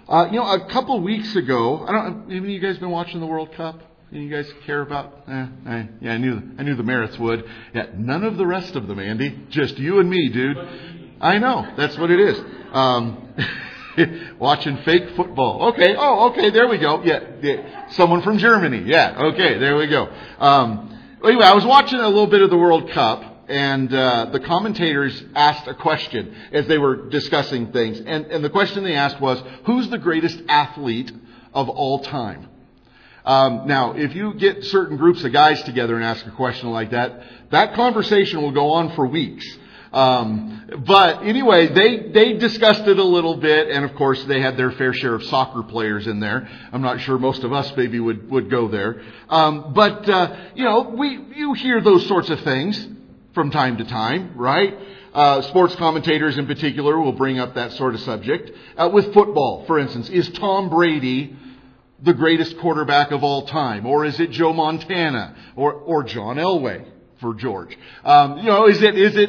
A couple of weeks ago, any of you guys been watching the World Cup? Any of you guys care about? Yeah, I knew the Merritts would. Yeah, none of the rest of them, Andy. Just you and me, dude. I know. That's what it is. Watching fake football. Okay. Oh, okay. There we go. Yeah. Someone from Germany. Yeah. Okay. There we go. Anyway, I was watching a little bit of the World Cup. And the commentators asked a question as they were discussing things. And the question they asked was, who's the greatest athlete of all time? Now, if you get certain groups of guys together and ask a question like that, that conversation will go on for weeks. But anyway, they discussed it a little bit. And of course, they had their fair share of soccer players in there. I'm not sure most of us maybe would go there. You hear those sorts of things from time to time, right? Sports commentators in particular will bring up that sort of subject. With football, for instance, is Tom Brady the greatest quarterback of all time? Or is it Joe Montana? Or John Elway for George? Those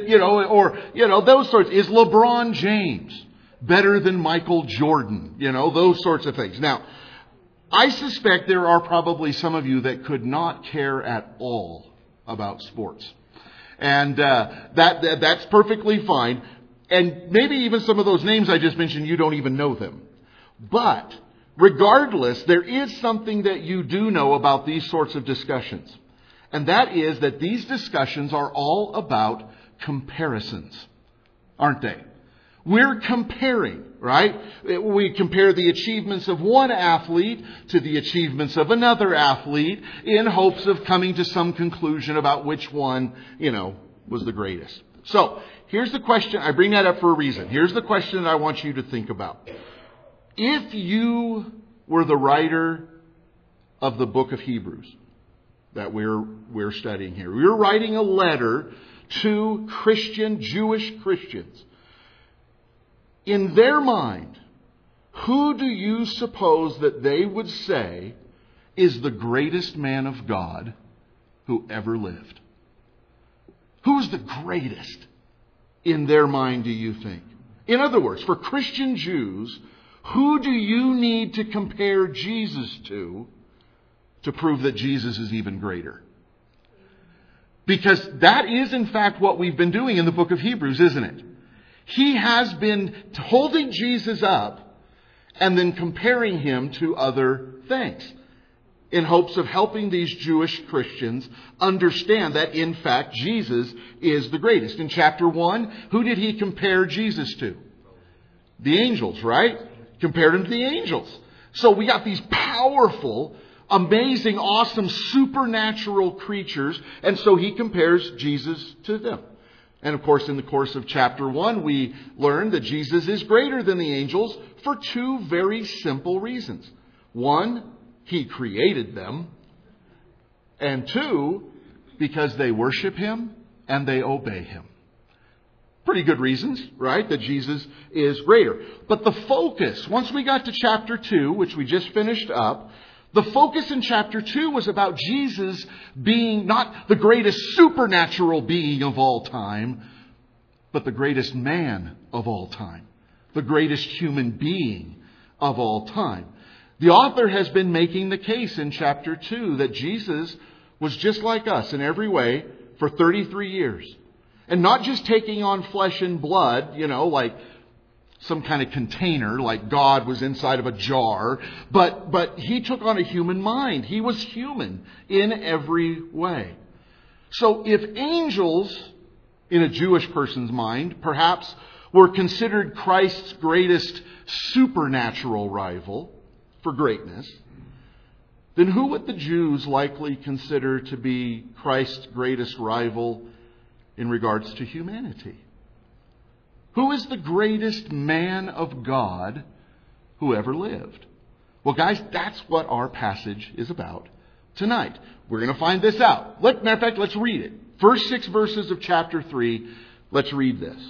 sorts. Is LeBron James better than Michael Jordan? Those sorts of things. Now, I suspect there are probably some of you that could not care at all about sports. And that's perfectly fine. And maybe even some of those names I just mentioned, you don't even know them. But regardless, there is something that you do know about these sorts of discussions. And that is that these discussions are all about comparisons, aren't they? We're comparing, right? We compare the achievements of one athlete to the achievements of another athlete in hopes of coming to some conclusion about which one, was the greatest. So, here's the question. I bring that up for a reason. Here's the question that I want you to think about. If you were the writer of the book of Hebrews that we're studying here, you're writing a letter to Jewish Christians. In their mind, who do you suppose that they would say is the greatest man of God who ever lived? Who is the greatest in their mind, do you think? In other words, for Christian Jews, who do you need to compare Jesus to prove that Jesus is even greater? Because that is, in fact, what we've been doing in the book of Hebrews, isn't it? He has been holding Jesus up and then comparing him to other things in hopes of helping these Jewish Christians understand that, in fact, Jesus is the greatest. In chapter 1, who did he compare Jesus to? The angels, right? Compared him to the angels. So we got these powerful, amazing, awesome, supernatural creatures, and so he compares Jesus to them. And of course, in the course of chapter 1, we learn that Jesus is greater than the angels for two very simple reasons. One, he created them. And two, because they worship him and they obey him. Pretty good reasons, right? That Jesus is greater. But the focus, once we got to chapter 2, which we just finished up, the focus in chapter 2 was about Jesus being not the greatest supernatural being of all time, but the greatest man of all time. The greatest human being of all time. The author has been making the case in chapter 2 that Jesus was just like us in every way for 33 years. And not just taking on flesh and blood, like some kind of container, like God was inside of a jar. But he took on a human mind. He was human in every way. So if angels, in a Jewish person's mind, perhaps were considered Christ's greatest supernatural rival for greatness, then who would the Jews likely consider to be Christ's greatest rival in regards to humanity? Who is the greatest man of God who ever lived? Well, guys, that's what our passage is about tonight. We're going to find this out. Matter of fact, let's read it. First 6 verses of chapter 3, let's read this.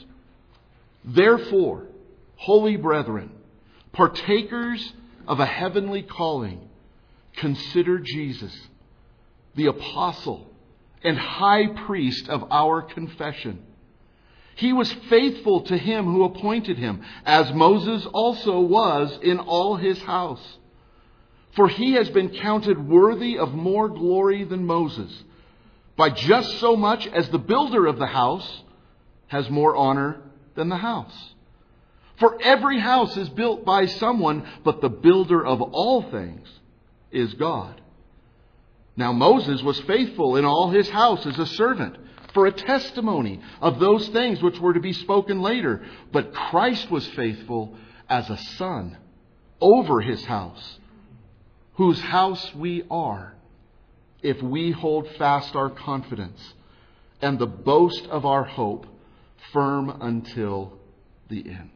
Therefore, holy brethren, partakers of a heavenly calling, consider Jesus, the apostle and high priest of our confession. He was faithful to him who appointed him, as Moses also was in all his house. For he has been counted worthy of more glory than Moses, by just so much as the builder of the house has more honor than the house. For every house is built by someone, but the builder of all things is God. Now Moses was faithful in all his house as a servant, for a testimony of those things which were to be spoken later. But Christ was faithful as a son over his house, whose house we are, if we hold fast our confidence and the boast of our hope firm until the end.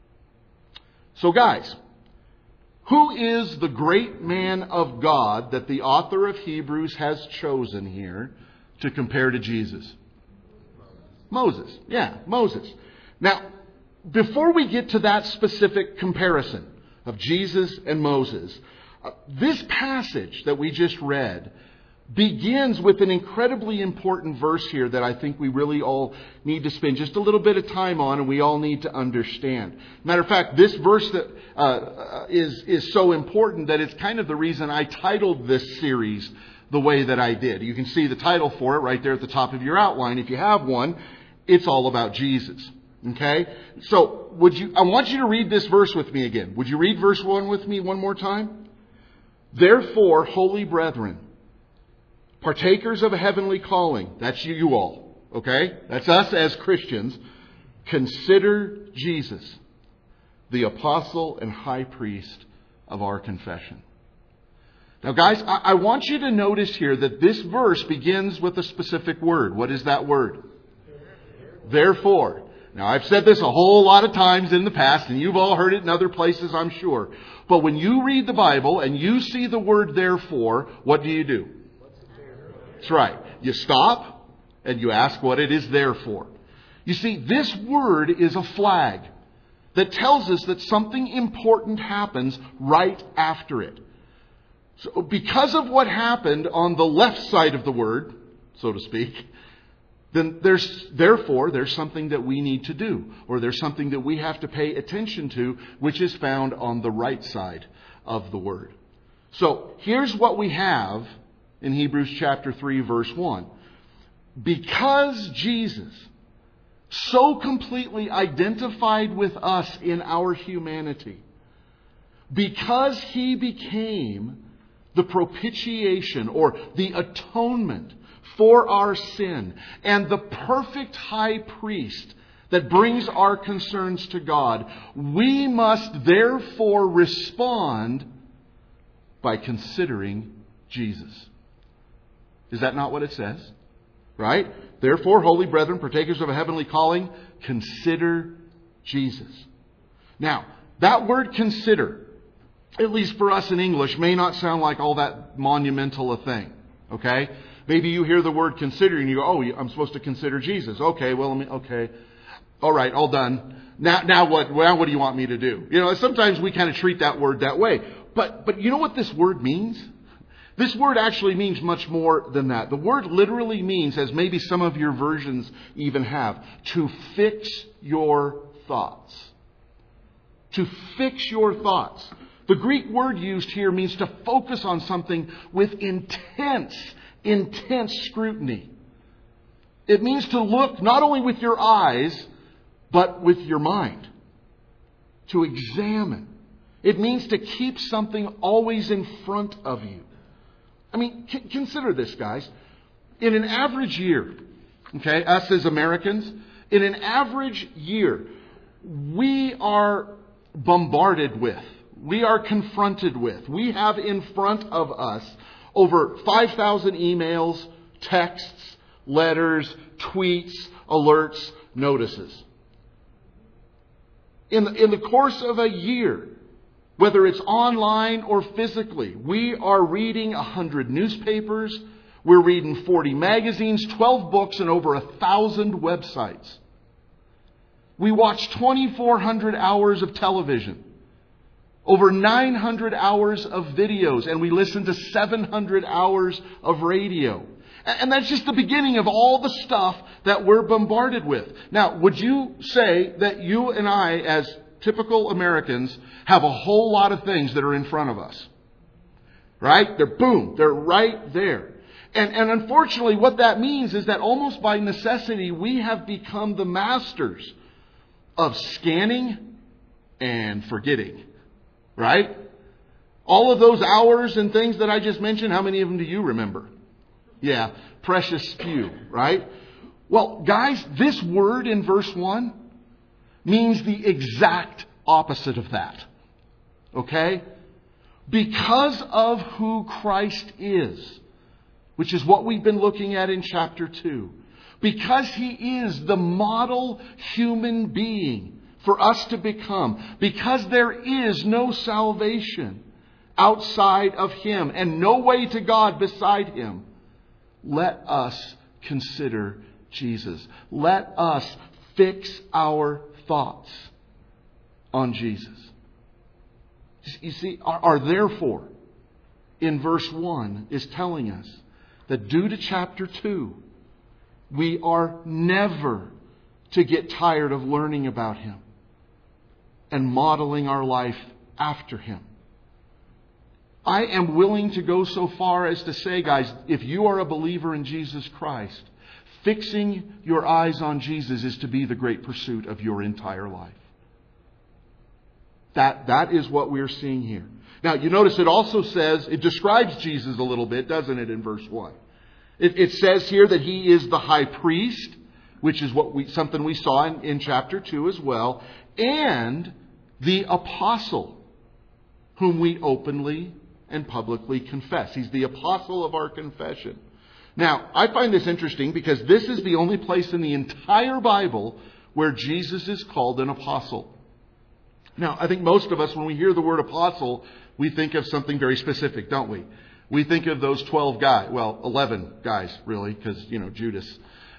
So guys, who is the great man of God that the author of Hebrews has chosen here to compare to Jesus? Moses. Yeah, Moses. Now, before we get to that specific comparison of Jesus and Moses, this passage that we just read begins with an incredibly important verse here that I think we really all need to spend just a little bit of time on, and we all need to understand. Matter of fact, this verse that is so important that it's kind of the reason I titled this series the way that I did. You can see the title for it right there at the top of your outline. If you have one, it's all about Jesus. Okay? So, I want you to read this verse with me again. Would you read verse 1 with me one more time? Therefore, holy brethren, partakers of a heavenly calling. That's you all. Okay? That's us as Christians. Consider Jesus, the apostle and high priest of our confession. Now guys, I want you to notice here that this verse begins with a specific word. What is that word? Therefore. Now I've said this a whole lot of times in the past, and you've all heard it in other places, I'm sure. But when you read the Bible and you see the word therefore, what do? That's right. You stop and you ask what it is there for. You see, this word is a flag that tells us that something important happens right after it. So because of what happened on the left side of the word, so to speak, then there's something that we need to do, or there's something that we have to pay attention to, which is found on the right side of the word. So here's what we have in Hebrews chapter 3, verse 1. Because Jesus so completely identified with us in our humanity, because he became the propitiation or the atonement for our sin, and the perfect high priest that brings our concerns to God, we must therefore respond by considering Jesus. Is that not what it says? Right? Therefore, holy brethren, partakers of a heavenly calling, consider Jesus. Now, that word consider, at least for us in English, may not sound like all that monumental a thing. Okay? Maybe you hear the word consider and you go, oh, I'm supposed to consider Jesus. Okay, okay. All right, all done. Now what? Well, what do you want me to do? You know, sometimes we kind of treat that word that way. But you know what this word means? This word actually means much more than that. The word literally means, as maybe some of your versions even have, to fix your thoughts. To fix your thoughts. The Greek word used here means to focus on something with intense scrutiny. It means to look not only with your eyes, but with your mind. To examine. It means to keep something always in front of you. I mean, consider this, guys. In an average year, okay, us as Americans, in an average year, we are bombarded with, we are confronted with, we have in front of us over 5,000 emails, texts, letters, tweets, alerts, notices. In the course of a year, whether it's online or physically, we are reading 100 newspapers, we're reading 40 magazines, 12 books, and over 1,000 websites. We watch 2,400 hours of television, over 900 hours of videos, and we listen to 700 hours of radio. And that's just the beginning of all the stuff that we're bombarded with. Now, would you say that you and I, as typical Americans, have a whole lot of things that are in front of us? Right? They're right there. And unfortunately, what that means is that almost by necessity, we have become the masters of scanning and forgetting. Right? All of those hours and things that I just mentioned, how many of them do you remember? Yeah, precious few, right? Well, guys, this word in verse 1 means the exact opposite of that. Okay? Because of who Christ is, which is what we've been looking at in chapter 2. Because He is the model human being for us to become. Because there is no salvation outside of Him and no way to God beside Him, let us consider Jesus. Let us fix our thoughts on Jesus. You see, our therefore in verse 1 is telling us that due to chapter 2, we are never to get tired of learning about Him and modeling our life after Him. I am willing to go so far as to say, guys, if you are a believer in Jesus Christ, fixing your eyes on Jesus is to be the great pursuit of your entire life. That is what we're seeing here. Now, you notice it also says, it describes Jesus a little bit, doesn't it, in verse 1? It says here that He is the high priest, which is something we saw in chapter 2 as well, and the apostle, whom we openly and publicly confess. He's the apostle of our confession. Now, I find this interesting because this is the only place in the entire Bible where Jesus is called an apostle. Now, I think most of us, when we hear the word apostle, we think of something very specific, don't we? We think of those 12 guys. Well, 11 guys, really, because, Judas,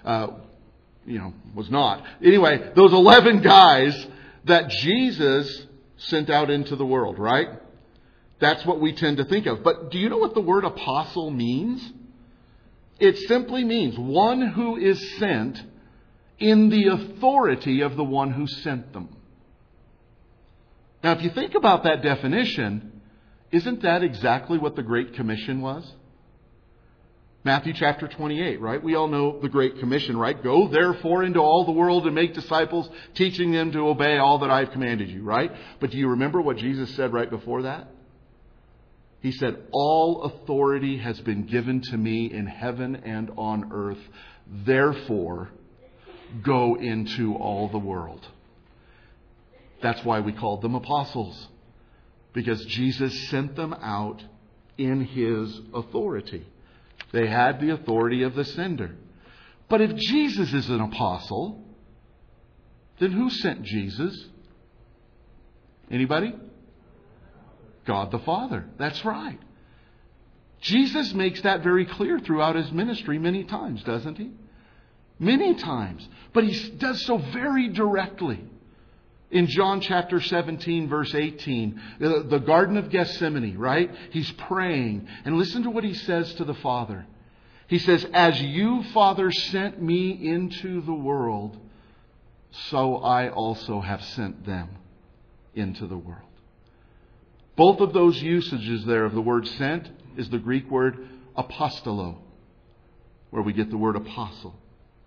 was not. Anyway, those 11 guys that Jesus sent out into the world, right? That's what we tend to think of. But do you know what the word apostle means? It simply means one who is sent in the authority of the one who sent them. Now, if you think about that definition, isn't that exactly what the Great Commission was? Matthew chapter 28, right? We all know the Great Commission, right? Go therefore into all the world and make disciples, teaching them to obey all that I've commanded you, right? But do you remember what Jesus said right before that? He said, all authority has been given to me in heaven and on earth. Therefore, go into all the world. That's why we called them apostles. Because Jesus sent them out in His authority. They had the authority of the sender. But if Jesus is an apostle, then who sent Jesus? Anybody? God the Father. That's right. Jesus makes that very clear throughout His ministry many times, doesn't He? Many times. But He does so very directly. In John chapter 17, verse 18, the Garden of Gethsemane, right? He's praying. And listen to what He says to the Father. He says, as you, Father, sent me into the world, so I also have sent them into the world. Both of those usages there of the word sent is the Greek word apostolo, where we get the word apostle.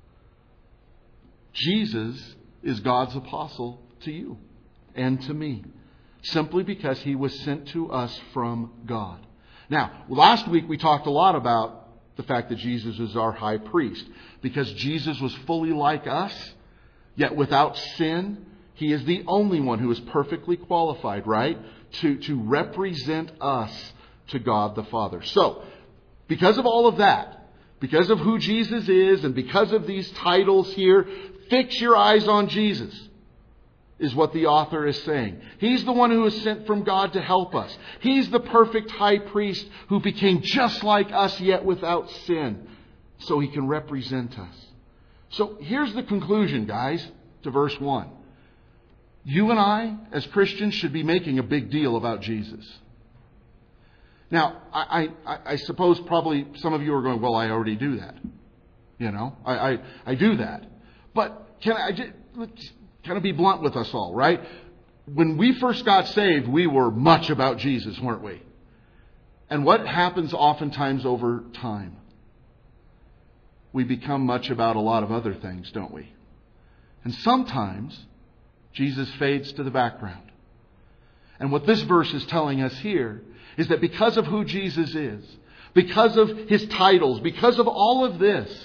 Jesus is God's apostle to you and to me, simply because He was sent to us from God. Now, last week we talked a lot about the fact that Jesus is our high priest, because Jesus was fully like us, yet without sin. He is the only one who is perfectly qualified, right, to represent us to God the Father. So, because of all of that, because of who Jesus is, and because of these titles here, fix your eyes on Jesus, is what the author is saying. He's the one who is sent from God to help us. He's the perfect high priest who became just like us, yet without sin, so He can represent us. So here's the conclusion, guys, to verse 1. You and I, as Christians, should be making a big deal about Jesus. Now, I suppose probably some of you are going, well, I already do that. You know, I do that. But let's kind of be blunt with us all, right? When we first got saved, we were much about Jesus, weren't we? And what happens oftentimes over time? We become much about a lot of other things, don't we? And sometimes Jesus fades to the background. And what this verse is telling us here is that because of who Jesus is, because of His titles, because of all of this,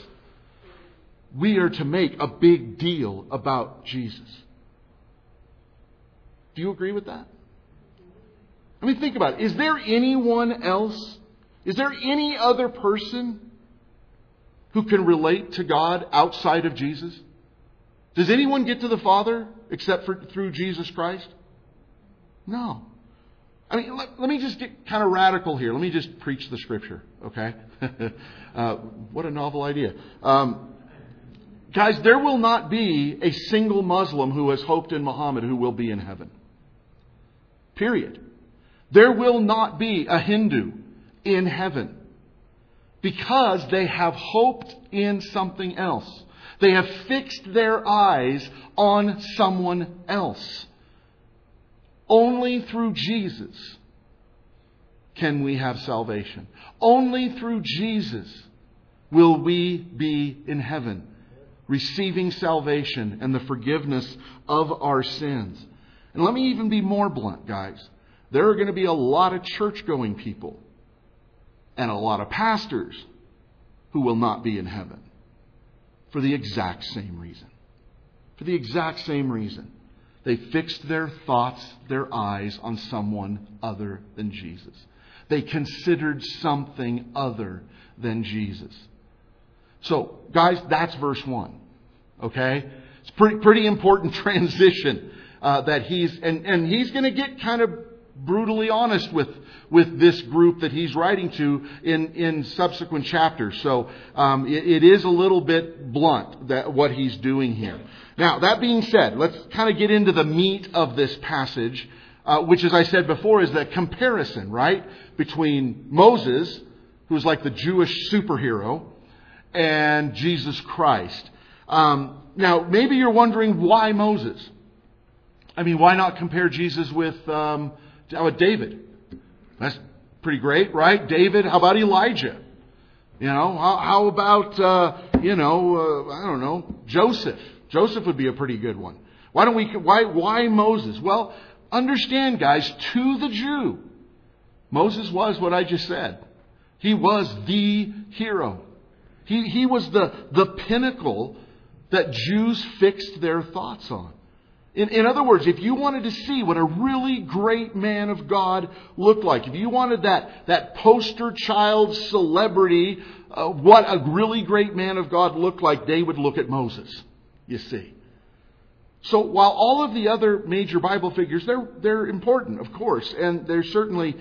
we are to make a big deal about Jesus. Do you agree with that? I mean, think about it. Is there anyone else? Is there any other person who can relate to God outside of Jesus? Does anyone get to the Father except for through Jesus Christ? No. I mean, let me just get kind of radical here. Let me just preach the Scripture, okay? What a novel idea. Guys, there will not be a single Muslim who has hoped in Muhammad who will be in heaven. Period. There will not be a Hindu in heaven because they have hoped in something else. They have fixed their eyes on someone else. Only through Jesus can we have salvation. Only through Jesus will we be in heaven, receiving salvation and the forgiveness of our sins. And let me even be more blunt, guys. There are going to be a lot of church-going people and a lot of pastors who will not be in heaven for the exact same reason. For the exact same reason. They fixed their thoughts, their eyes on someone other than Jesus. They considered something other than Jesus. So, guys, that's verse 1. Okay? It's pretty important transition that he's going to get kind of brutally honest with this group that he's writing to in subsequent chapters. So it is a little bit blunt that what he's doing here. Now, that being said, let's kind of get into the meat of this passage, which, as I said before, is that comparison, right, between Moses, who's like the Jewish superhero, and Jesus Christ. Now, maybe you're wondering why Moses? I mean, why not compare Jesus with David? That's pretty great, right? David, how about Elijah? You know, how about, I don't know, Joseph? Joseph would be a pretty good one. Why Moses? Well, understand, guys, to the Jew, Moses was what I just said. He was the hero. He was the pinnacle that Jews fixed their thoughts on. In other words, if you wanted to see what a really great man of God looked like, if you wanted that poster child celebrity, what a really great man of God looked like, they would look at Moses, you see. So while all of the other major Bible figures, they're important, of course, and they're certainly,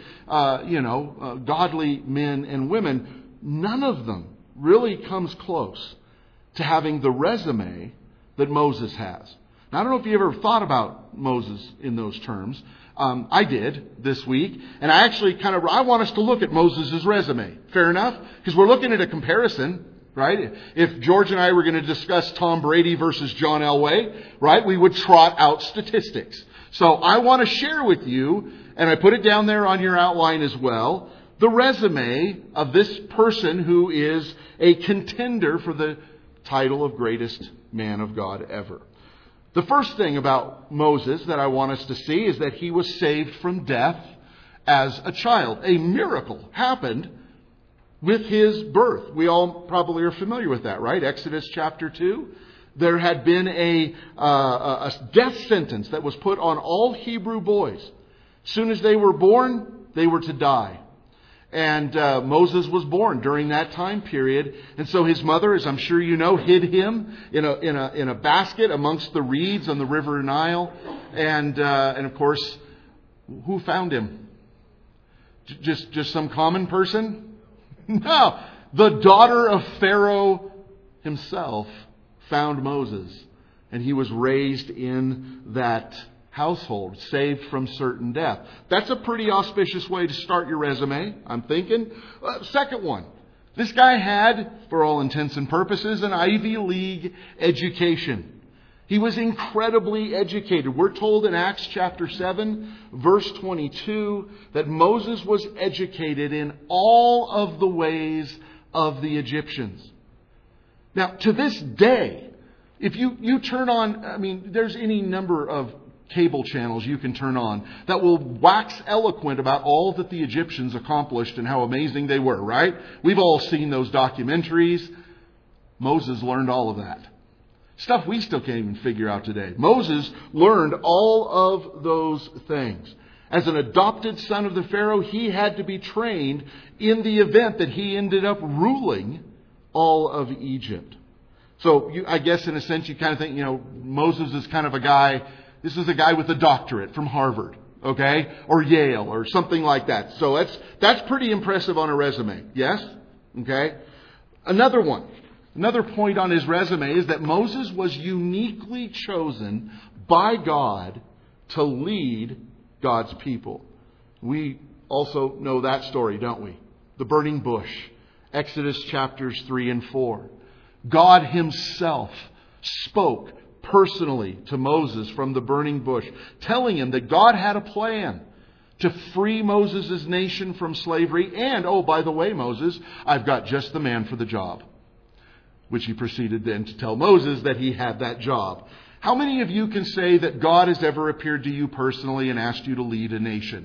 godly men and women, none of them really comes close to having the resume that Moses has. Now, I don't know if you ever thought about Moses in those terms. I did this week. And I want us to look at Moses' resume. Fair enough? Because we're looking at a comparison, right? If George and I were going to discuss Tom Brady versus John Elway, right, we would trot out statistics. So I want to share with you, and I put it down there on your outline as well, the resume of this person who is a contender for the title of greatest man of God ever. The first thing about Moses that I want us to see is that he was saved from death as a child. A miracle happened with his birth. We all probably are familiar with that, right? Exodus chapter 2. There had been a death sentence that was put on all Hebrew boys. As soon as they were born, they were to die. And Moses was born during that time period. And so his mother, as I'm sure you know, hid him in a basket amongst the reeds on the river Nile. And of course, who found him? Just some common person? No. The daughter of Pharaoh himself found Moses. And he was raised in that household, saved from certain death. That's a pretty auspicious way to start your resume, I'm thinking. Second one. This guy had, for all intents and purposes, an Ivy League education. He was incredibly educated. We're told in Acts chapter 7, verse 22, that Moses was educated in all of the ways of the Egyptians. Now, to this day, if you turn on, there's any number of cable channels you can turn on that will wax eloquent about all that the Egyptians accomplished and how amazing they were, right? We've all seen those documentaries. Moses learned all of that. Stuff we still can't even figure out today. Moses learned all of those things. As an adopted son of the Pharaoh, he had to be trained in the event that he ended up ruling all of Egypt. So I guess in a sense you kind of think, Moses is kind of a guy. This is a guy with a doctorate from Harvard, okay? Or Yale or something like that. So that's pretty impressive on a resume. Yes? Okay? Another point on his resume is that Moses was uniquely chosen by God to lead God's people. We also know that story, don't we? The burning bush. Exodus chapters 3 and 4. God Himself spoke personally to Moses from the burning bush, telling him that God had a plan to free Moses' nation from slavery. And, oh, by the way, Moses, I've got just the man for the job. Which he proceeded then to tell Moses that he had that job. How many of you can say that God has ever appeared to you personally and asked you to lead a nation?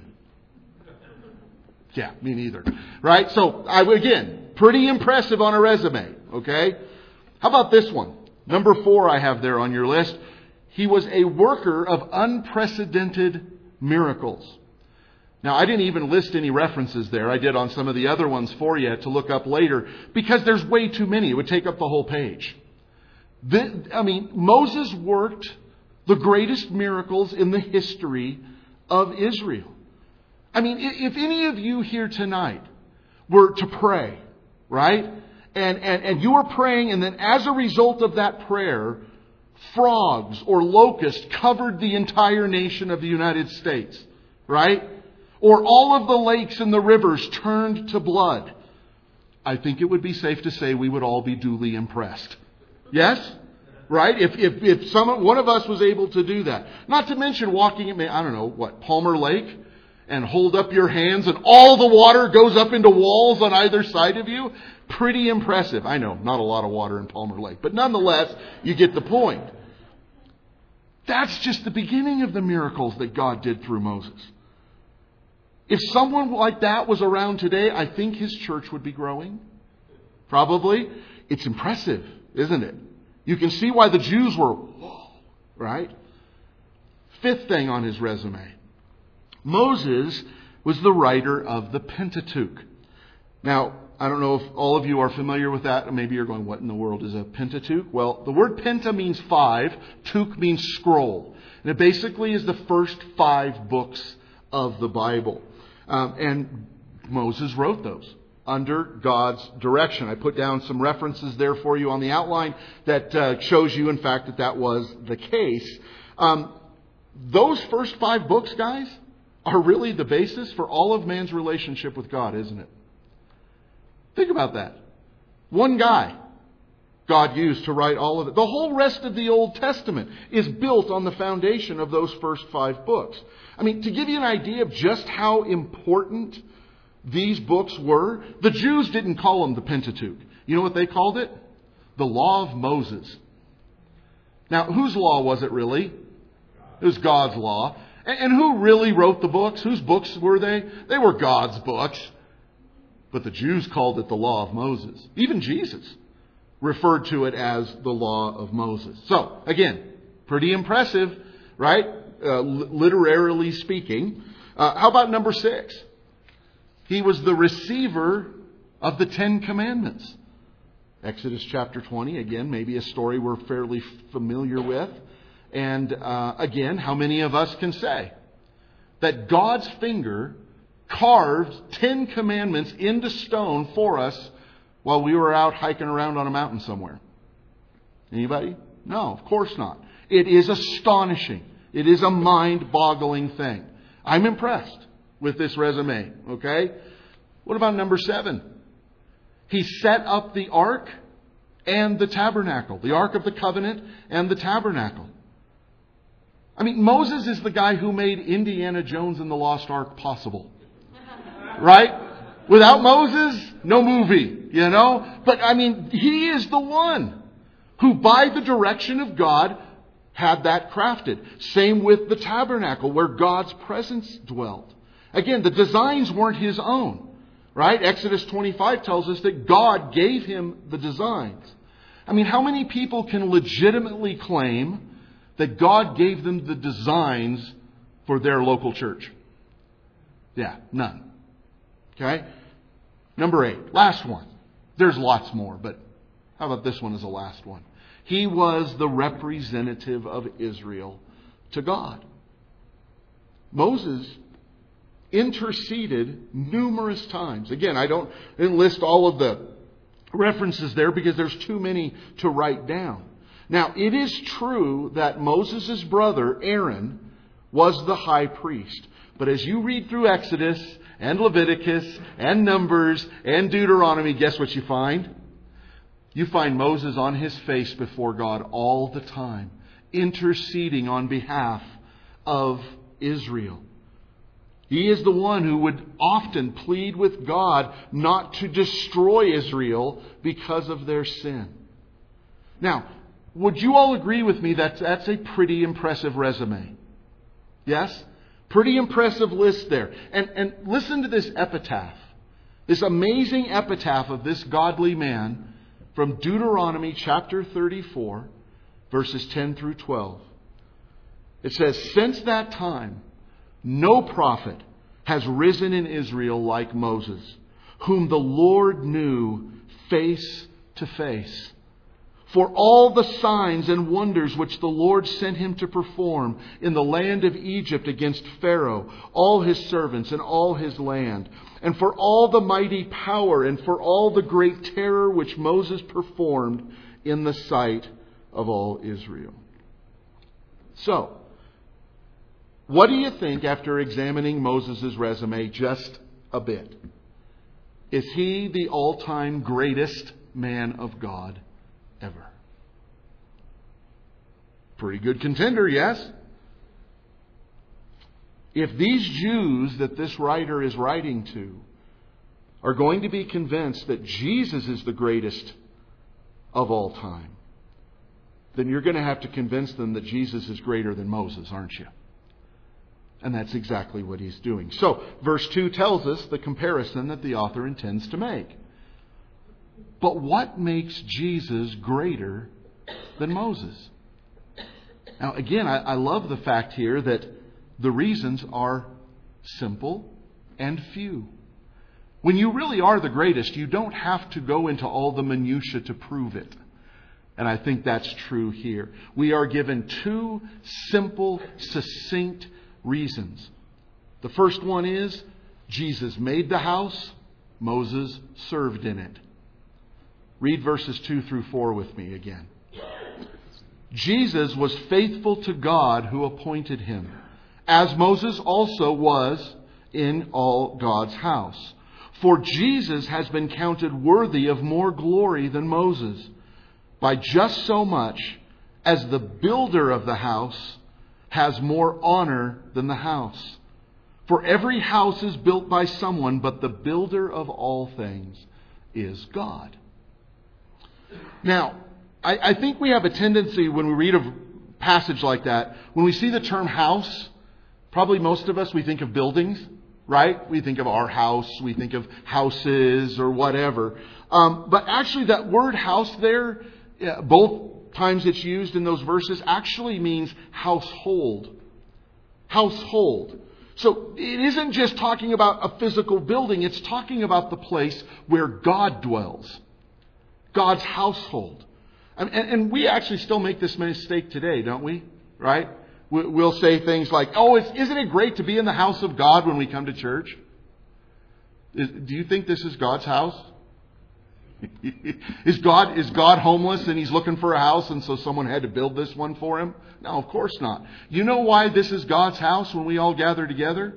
Yeah, me neither. Right? So, again, pretty impressive on a resume. Okay? How about this one? Number 4 I have there on your list. He was a worker of unprecedented miracles. Now, I didn't even list any references there. I did on some of the other ones for you to look up later because there's way too many. It would take up the whole page. Moses worked the greatest miracles in the history of Israel. If any of you here tonight were to pray, right? And you were praying, and then as a result of that prayer, frogs or locusts covered the entire nation of the United States, right? Or all of the lakes and the rivers turned to blood. I think it would be safe to say we would all be duly impressed. Yes? Right? If one of us was able to do that. Not to mention walking at, Palmer Lake, and hold up your hands and all the water goes up into walls on either side of you. Pretty impressive. I know, not a lot of water in Palmer Lake, but nonetheless, you get the point. That's just the beginning of the miracles that God did through Moses. If someone like that was around today, I think his church would be growing. Probably. It's impressive, isn't it? You can see why the Jews were, whoa, right? 5th thing on his resume. Moses was the writer of the Pentateuch. Now, I don't know if all of you are familiar with that. Maybe you're going, what in the world is a Pentateuch? Well, the word penta means 5. Tuch means scroll. And it basically is the first 5 books of the Bible. And Moses wrote those under God's direction. I put down some references there for you on the outline that shows you, in fact, that was the case. Those first 5 books, guys, are really the basis for all of man's relationship with God, isn't it? Think about that. One guy God used to write all of it. The whole rest of the Old Testament is built on the foundation of those first 5 books. To give you an idea of just how important these books were, the Jews didn't call them the Pentateuch. You know what they called it? The Law of Moses. Now, whose law was it really? It was God's law. And who really wrote the books? Whose books were they? They were God's books. But the Jews called it the Law of Moses. Even Jesus referred to it as the Law of Moses. So, again, pretty impressive, right? Literarily speaking. How about number 6? He was the receiver of the 10 Commandments. Exodus chapter 20, again, maybe a story we're fairly familiar with. And again, how many of us can say that God's finger carved 10 commandments into stone for us while we were out hiking around on a mountain somewhere? Anybody? No, of course not. It is astonishing. It is a mind-boggling thing. I'm impressed with this resume, okay? What about number 7? He set up the ark and the tabernacle. The Ark of the Covenant and the tabernacle. I mean, Moses is the guy who made Indiana Jones and the Lost Ark possible. Right? Without Moses, no movie, you know? But I mean, he is the one who, by the direction of God, had that crafted. Same with the tabernacle, where God's presence dwelt. Again, the designs weren't his own. Right? Exodus 25 tells us that God gave him the designs. I mean, how many people can legitimately claim that God gave them the designs for their local church? Yeah, none. Okay? Number 8, last one. There's lots more, but how about this one as the last one? He was the representative of Israel to God. Moses interceded numerous times. Again, I didn't list all of the references there because there's too many to write down. Now, it is true that Moses' brother, Aaron, was the high priest. But as you read through Exodus and Leviticus and Numbers and Deuteronomy, guess what you find? You find Moses on his face before God all the time, interceding on behalf of Israel. He is the one who would often plead with God not to destroy Israel because of their sin. Now, would you all agree with me that that's a pretty impressive resume? Yes? Pretty impressive list there. And listen to this epitaph. This amazing epitaph of this godly man from Deuteronomy chapter 34, verses 10 through 12. It says, "Since that time, no prophet has risen in Israel like Moses, whom the Lord knew face to face. For all the signs and wonders which the Lord sent him to perform in the land of Egypt against Pharaoh, all his servants, and all his land, and for all the mighty power and for all the great terror which Moses performed in the sight of all Israel." So, what do you think after examining Moses' resume just a bit? Is he the all-time greatest man of God ever? Pretty good contender, yes? If these Jews that this writer is writing to are going to be convinced that Jesus is the greatest of all time, then you're going to have to convince them that Jesus is greater than Moses, aren't you? And that's exactly what he's doing. So, verse 2 tells us the comparison that the author intends to make. But what makes Jesus greater than Moses? Now, again, I love the fact here that the reasons are simple and few. When you really are the greatest, you don't have to go into all the minutiae to prove it. And I think that's true here. We are given 2 simple, succinct reasons. The first one is Jesus made the house, Moses served in it. Read verses 2 through 4 with me again. Jesus was faithful to God who appointed him, as Moses also was in all God's house. For Jesus has been counted worthy of more glory than Moses, by just so much as the builder of the house has more honor than the house. For every house is built by someone, but the builder of all things is God. Now, I think we have a tendency when we read a passage like that, when we see the term house, probably most of us, we think of buildings, right? We think of our house, we think of houses or whatever. But actually that word house there, both times it's used in those verses, actually means household. Household. So it isn't just talking about a physical building, it's talking about the place where God dwells. God's household. And we actually still make this mistake today, don't we? Right? We'll say things like, "Oh, isn't it great to be in the house of God when we come to church?" Do you think this is God's house? Is God homeless and He's looking for a house and so someone had to build this one for Him? No, of course not. You know why this is God's house when we all gather together?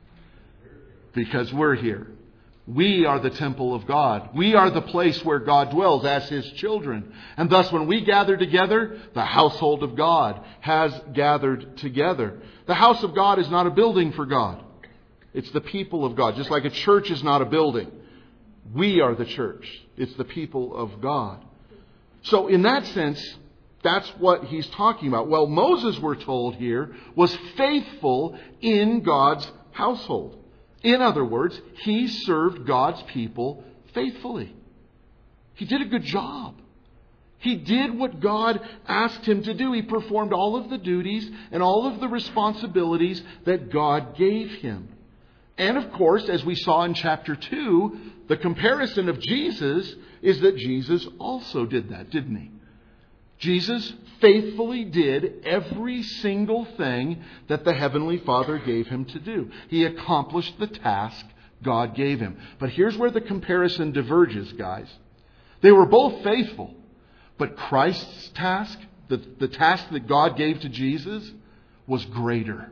Because we're here. We are the temple of God. We are the place where God dwells as His children. And thus when we gather together, the household of God has gathered together. The house of God is not a building for God. It's the people of God. Just like a church is not a building. We are the church. It's the people of God. So in that sense, that's what he's talking about. Well, Moses, we're told here, was faithful in God's household. In other words, he served God's people faithfully. He did a good job. He did what God asked him to do. He performed all of the duties and all of the responsibilities that God gave him. And of course, as we saw in chapter 2, the comparison of Jesus is that Jesus also did that, didn't he? Jesus faithfully did every single thing that the Heavenly Father gave him to do. He accomplished the task God gave him. But here's where the comparison diverges, guys. They were both faithful, but Christ's task, the task that God gave to Jesus, was greater.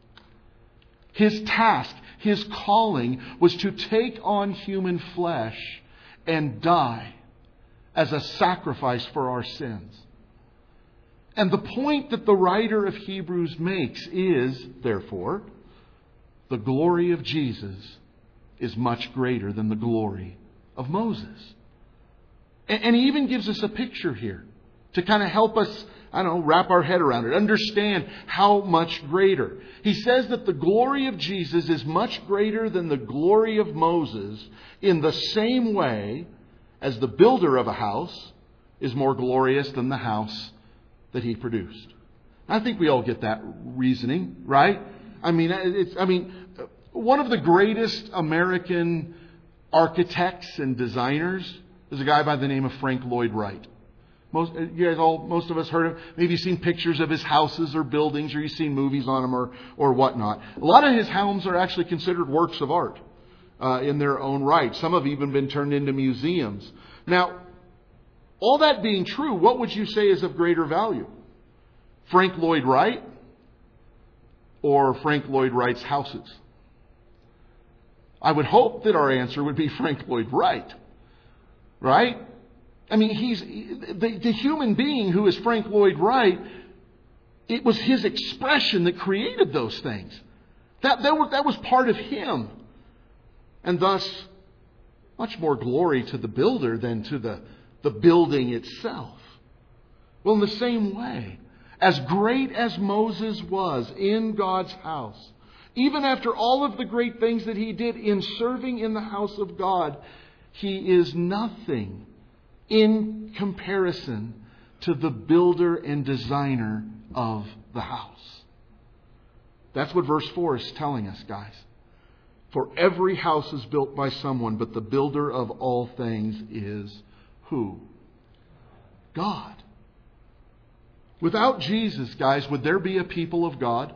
His task, his calling, was to take on human flesh and die as a sacrifice for our sins. And the point that the writer of Hebrews makes is, therefore, the glory of Jesus is much greater than the glory of Moses. And he even gives us a picture here to kind of help us, wrap our head around it, understand how much greater. He says that the glory of Jesus is much greater than the glory of Moses in the same way as the builder of a house is more glorious than the house that he produced. I think we all get that reasoning, right? One of the greatest American architects and designers is a guy by the name of Frank Lloyd Wright. Most of us heard of him. Maybe you've seen pictures of his houses or buildings, or you've seen movies on them or whatnot. A lot of his homes are actually considered works of art in their own right. Some have even been turned into museums. Now, all that being true, what would you say is of greater value? Frank Lloyd Wright or Frank Lloyd Wright's houses? I would hope that our answer would be Frank Lloyd Wright. Right? He's the human being who is Frank Lloyd Wright. It was his expression that created those things. That was part of him. And thus, much more glory to the builder than to the building itself. Well, in the same way, as great as Moses was in God's house, even after all of the great things that he did in serving in the house of God, he is nothing in comparison to the builder and designer of the house. That's what verse 4 is telling us, guys. For every house is built by someone, but the builder of all things is who? God. Without Jesus, guys, would there be a people of God?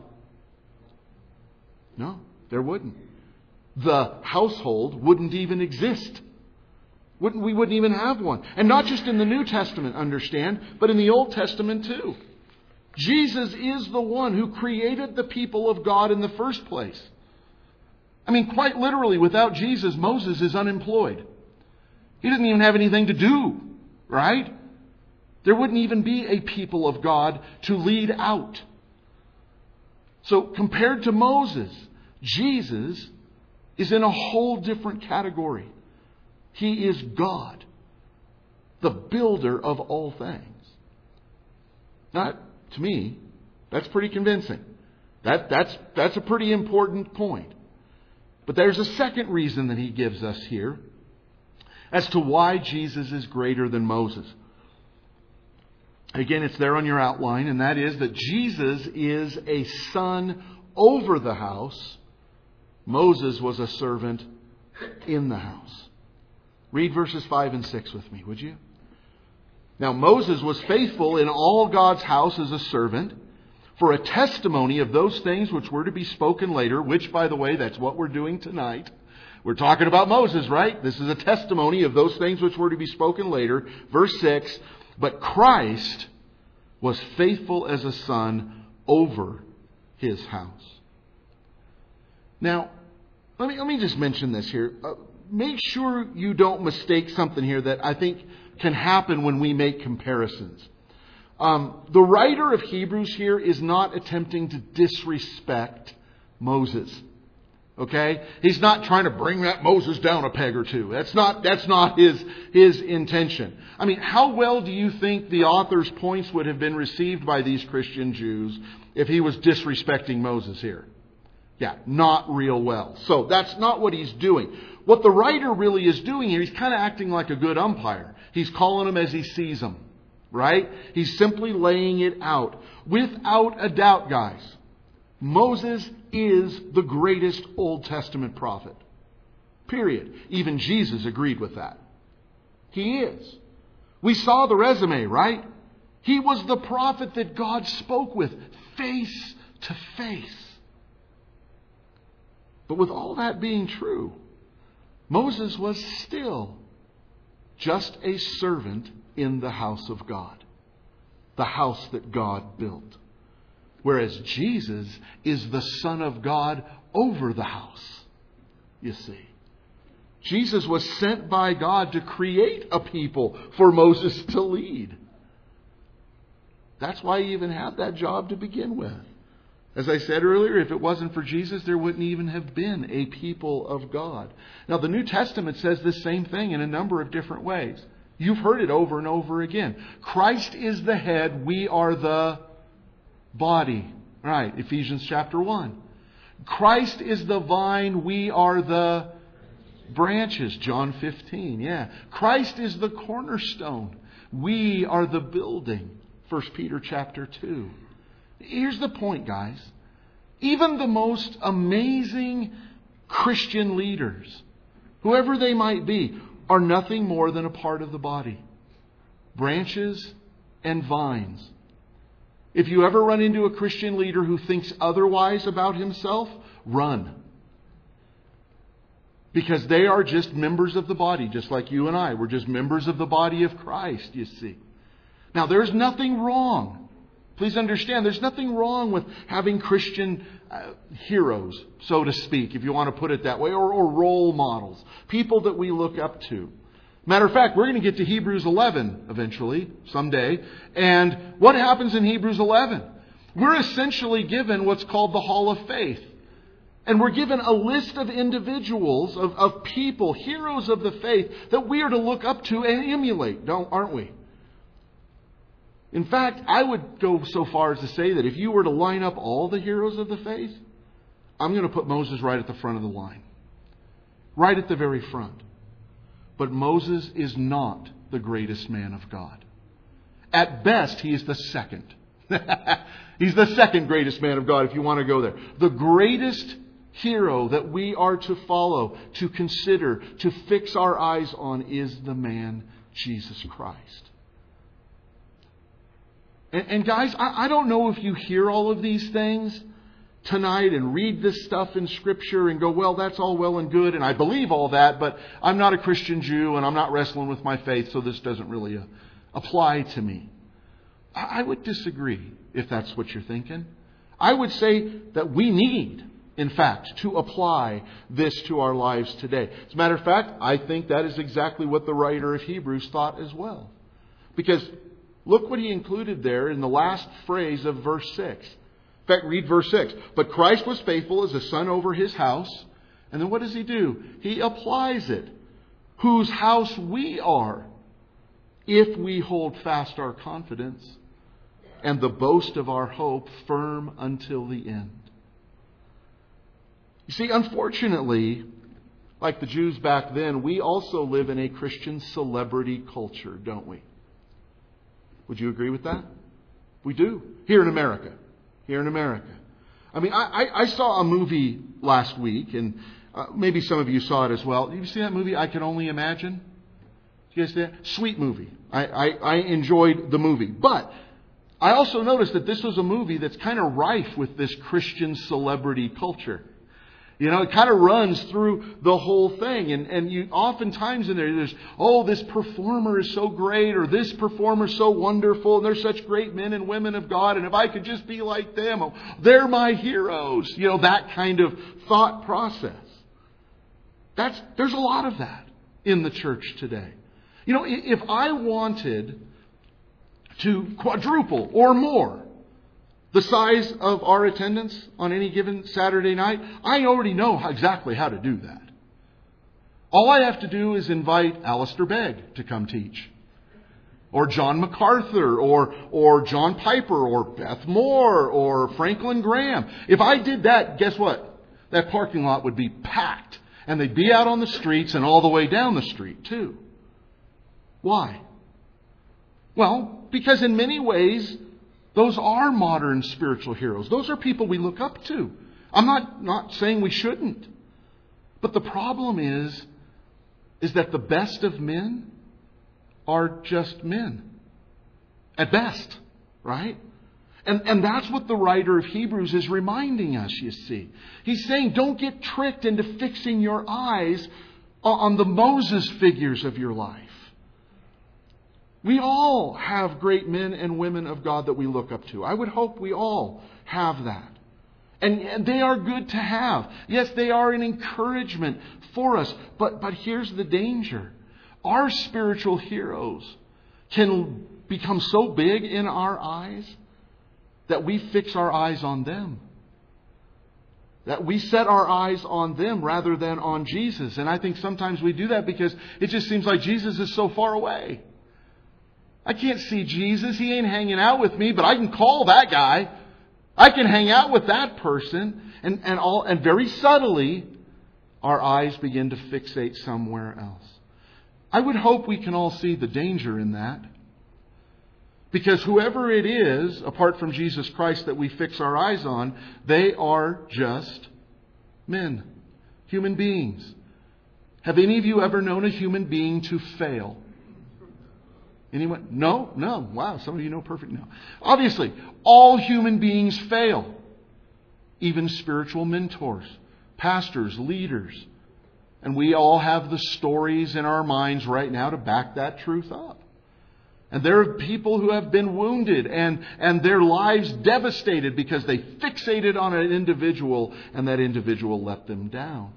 No, there wouldn't. The household wouldn't even exist. We wouldn't even have one. And not just in the New Testament, understand, but in the Old Testament too. Jesus is the one who created the people of God in the first place. Quite literally, without Jesus, Moses is unemployed. He doesn't even have anything to do, right? There wouldn't even be a people of God to lead out. So compared to Moses, Jesus is in a whole different category. He is God, the builder of all things. Now, to me, that's pretty convincing. That's a pretty important point. But there's a second reason that he gives us here as to why Jesus is greater than Moses. Again, it's there on your outline, and that is that Jesus is a son over the house. Moses was a servant in the house. Read verses 5 and 6 with me, would you? Now Moses was faithful in all God's house as a servant for a testimony of those things which were to be spoken later, which, by the way, that's what we're doing tonight. We're talking about Moses, right? This is a testimony of those things which were to be spoken later. Verse 6, but Christ was faithful as a son over his house. Now, let me just mention this here. Make sure you don't mistake something here that I think can happen when we make comparisons. The writer of Hebrews here is not attempting to disrespect Moses. Okay? He's not trying to bring that Moses down a peg or two. That's not his intention. I mean, how well do you think the author's points would have been received by these Christian Jews if he was disrespecting Moses here? Yeah, not real well. So that's not what he's doing. What the writer really is doing here, he's kind of acting like a good umpire. He's calling them as he sees them. Right? He's simply laying it out. Without a doubt, guys, Moses is the greatest Old Testament prophet. Period. Even Jesus agreed with that. He is. We saw the resume, right? He was the prophet that God spoke with face to face. But with all that being true, Moses was still just a servant in the house of God. The house that God built. Whereas Jesus is the Son of God over the house. You see. Jesus was sent by God to create a people for Moses to lead. That's why he even had that job to begin with. As I said earlier, if it wasn't for Jesus, there wouldn't even have been a people of God. Now, the New Testament says the same thing in a number of different ways. You've heard it over and over again. Christ is the head, we are the body. Right, Ephesians chapter 1. Christ is the vine, we are the branches. John 15, yeah. Christ is the cornerstone. We are the building. 1 Peter chapter 2. Here's the point, guys. Even the most amazing Christian leaders, whoever they might be, are nothing more than a part of the body. Branches and vines. If you ever run into a Christian leader who thinks otherwise about himself, run. Because they are just members of the body, just like you and I. We're just members of the body of Christ, you see. Now, there's nothing wrong. Please understand, there's nothing wrong with having Christian heroes, so to speak, if you want to put it that way, or role models. People that we look up to. Matter of fact, we're going to get to Hebrews 11 eventually, someday. And what happens in Hebrews 11? We're essentially given what's called the Hall of Faith. And we're given a list of individuals, of people, heroes of the faith, that we are to look up to and emulate, aren't we? In fact, I would go so far as to say that if you were to line up all the heroes of the faith, I'm going to put Moses right at the front of the line. Right at the very front. But Moses is not the greatest man of God. At best, he is the second. He's the second greatest man of God, if you want to go there. The greatest hero that we are to follow, to consider, to fix our eyes on is the man Jesus Christ. And guys, I don't know if you hear all of these things tonight and read this stuff in Scripture and go, well, that's all well and good, and I believe all that, but I'm not a Christian Jew and I'm not wrestling with my faith, so this doesn't really apply to me. I would disagree if that's what you're thinking. I would say that we need, in fact, to apply this to our lives today. As a matter of fact, I think that is exactly what the writer of Hebrews thought as well. Because look what he included there in the last phrase of verse 6. In fact, read verse 6. But Christ was faithful as a son over his house. And then what does he do? He applies it. Whose house we are, if we hold fast our confidence and the boast of our hope firm until the end. You see, unfortunately, like the Jews back then, we also live in a Christian celebrity culture, don't we? Would you agree with that? We do. Here in America. Here in America. I mean, I saw a movie last week, and maybe some of you saw it as well. Did you see that movie, I Can Only Imagine? Did you guys see that? Sweet movie. I enjoyed the movie. But I also noticed that this was a movie that's kind of rife with this Christian celebrity culture. You know, it kind of runs through the whole thing. And you oftentimes in there's, oh, this performer is so great, or this performer is so wonderful, and they're such great men and women of God, and if I could just be like them, oh, they're my heroes. You know, that kind of thought process. There's a lot of that in the church today. You know, if I wanted to quadruple or more the size of our attendance on any given Saturday night, I already know exactly how to do that. All I have to do is invite Alistair Begg to come teach, or John MacArthur, or John Piper, or Beth Moore, or Franklin Graham. If I did that, guess what? That parking lot would be packed, and they'd be out on the streets and all the way down the street too. Why? Well, because in many ways, those are modern spiritual heroes. Those are people we look up to. I'm not saying we shouldn't. But the problem is that the best of men are just men. At best. Right? And that's what the writer of Hebrews is reminding us, you see. He's saying, don't get tricked into fixing your eyes on the Moses figures of your life. We all have great men and women of God that we look up to. I would hope we all have that. And they are good to have. Yes, they are an encouragement for us. But here's the danger. Our spiritual heroes can become so big in our eyes that we fix our eyes on them. That we set our eyes on them rather than on Jesus. And I think sometimes we do that because it just seems like Jesus is so far away. I can't see Jesus. He ain't hanging out with me, but I can call that guy. I can hang out with that person. And very subtly, our eyes begin to fixate somewhere else. I would hope we can all see the danger in that. Because whoever it is, apart from Jesus Christ, that we fix our eyes on, they are just men. Human beings. Have any of you ever known a human being to fail? Anyone? No? Wow, some of you know perfect. No. Obviously, all human beings fail. Even spiritual mentors, pastors, leaders. And we all have the stories in our minds right now to back that truth up. And there are people who have been wounded and their lives devastated because they fixated on an individual and that individual let them down.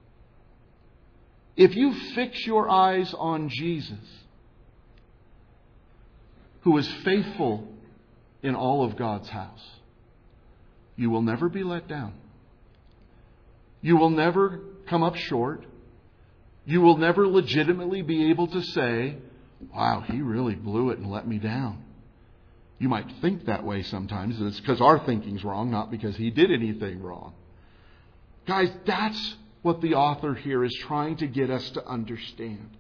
If you fix your eyes on Jesus, who is faithful in all of God's house, you will never be let down. You will never come up short. You will never legitimately be able to say, wow, he really blew it and let me down. You might think that way sometimes. It's because our thinking's wrong, not because he did anything wrong. Guys, that's what the author here is trying to get us to understand.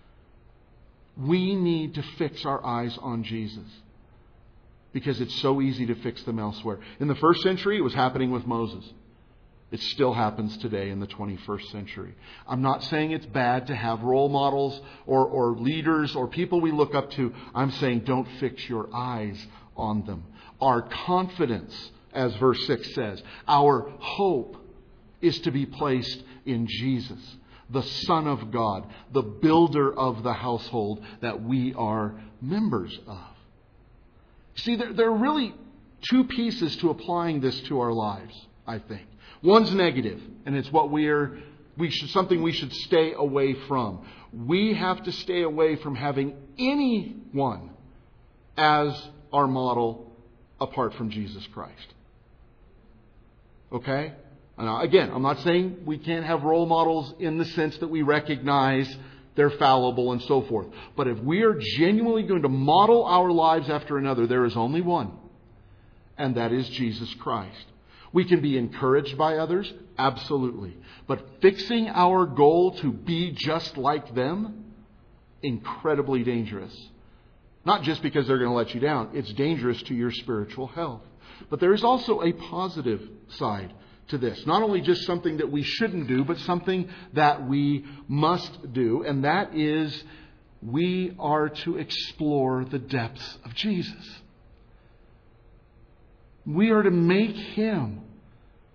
We need to fix our eyes on Jesus because it's so easy to fix them elsewhere. In the first century, it was happening with Moses. It still happens today in the 21st century. I'm not saying it's bad to have role models or leaders or people we look up to. I'm saying don't fix your eyes on them. Our confidence, as verse 6 says, our hope is to be placed in Jesus, the Son of God, the builder of the household that we are members of. See, there are really two pieces to applying this to our lives, I think. One's negative, and it's what something we should stay away from. We have to stay away from having anyone as our model apart from Jesus Christ. Okay? Now, again, I'm not saying we can't have role models in the sense that we recognize they're fallible and so forth. But if we are genuinely going to model our lives after another, there is only one. And that is Jesus Christ. We can be encouraged by others, absolutely. But fixing our goal to be just like them, incredibly dangerous. Not just because they're going to let you down. It's dangerous to your spiritual health. But there is also a positive side to this. Not only just something that we shouldn't do, but something that we must do. And that is, we are to explore the depths of Jesus. We are to make Him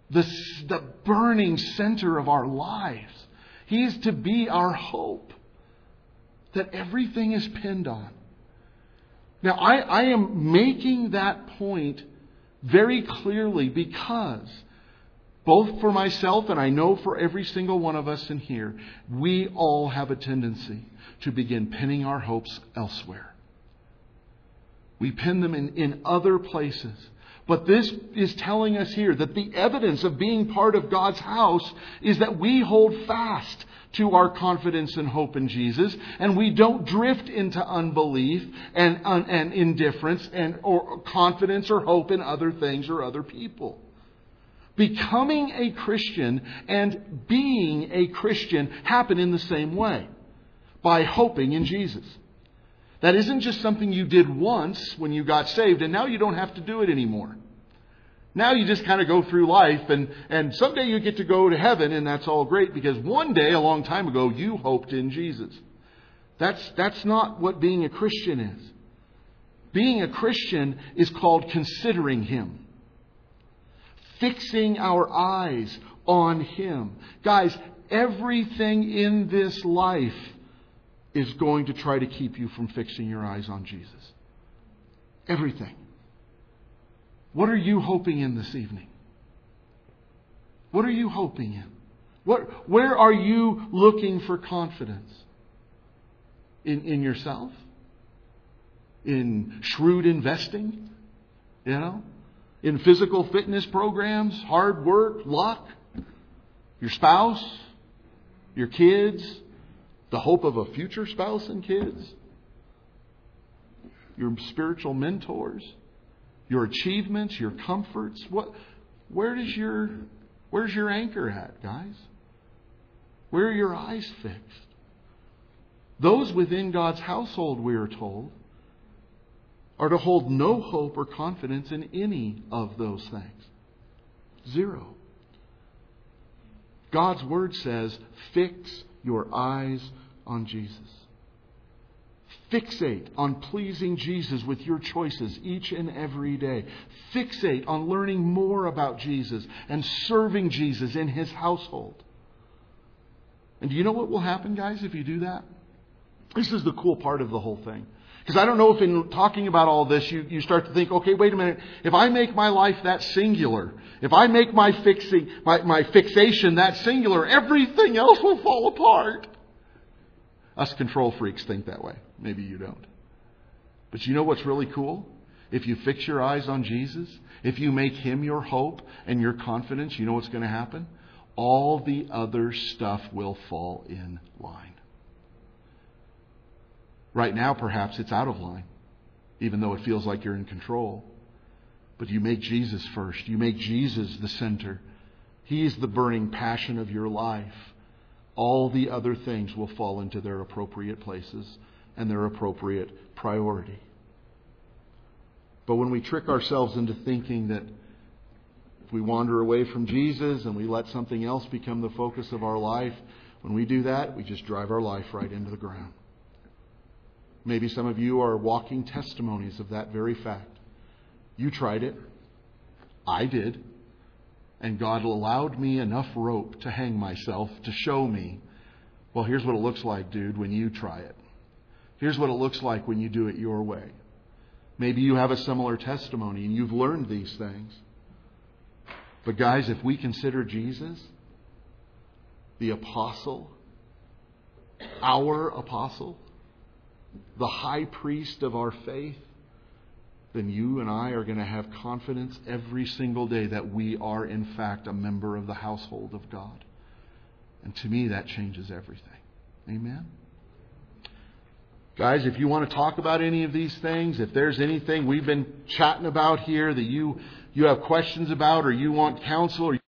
the burning center of our lives. He is to be our hope that everything is pinned on. Now, I am making that point very clearly because both for myself and I know for every single one of us in here, we all have a tendency to begin pinning our hopes elsewhere. We pin them in other places. But this is telling us here that the evidence of being part of God's house is that we hold fast to our confidence and hope in Jesus, and we don't drift into unbelief and indifference or confidence or hope in other things or other people. Becoming a Christian and being a Christian happen in the same way, by hoping in Jesus. That isn't just something you did once when you got saved and now you don't have to do it anymore. Now you just kind of go through life and someday you get to go to heaven and that's all great because one day a long time ago you hoped in Jesus. That's not what being a Christian is. Being a Christian is called considering Him. Fixing our eyes on Him. Guys, everything in this life is going to try to keep you from fixing your eyes on Jesus. Everything. What are you hoping in this evening? What are you hoping in? Where are you looking for confidence? In yourself? In shrewd investing? In physical fitness programs, hard work, luck? Your spouse? Your kids? The hope of a future spouse and kids? Your spiritual mentors? Your achievements? Your comforts? Where's your anchor at, guys? Where are your eyes fixed? Those within God's household, we are told, are to hold no hope or confidence in any of those things. Zero. God's Word says, fix your eyes on Jesus. Fixate on pleasing Jesus with your choices each and every day. Fixate on learning more about Jesus and serving Jesus in His household. And do you know what will happen, guys, if you do that? This is the cool part of the whole thing. Because I don't know if in talking about all this, you start to think, okay, wait a minute. If I make my life that singular, if I make my fixation that singular, everything else will fall apart. Us control freaks think that way. Maybe you don't. But you know what's really cool? If you fix your eyes on Jesus, if you make Him your hope and your confidence, you know what's going to happen? All the other stuff will fall in line. Right now, perhaps it's out of line, even though it feels like you're in control. But you make Jesus first. You make Jesus the center. He is the burning passion of your life. All the other things will fall into their appropriate places and their appropriate priority. But when we trick ourselves into thinking that if we wander away from Jesus and we let something else become the focus of our life, when we do that, we just drive our life right into the ground. Maybe some of you are walking testimonies of that very fact. You tried it. I did. And God allowed me enough rope to hang myself to show me, well, here's what it looks like, dude, when you try it. Here's what it looks like when you do it your way. Maybe you have a similar testimony and you've learned these things. But guys, if we consider Jesus, the apostle, our apostle, the high priest of our faith, then you and I are going to have confidence every single day that we are in fact a member of the household of God. And to me, that changes everything. Amen? Guys, if you want to talk about any of these things, if there's anything we've been chatting about here that you have questions about or you want counsel or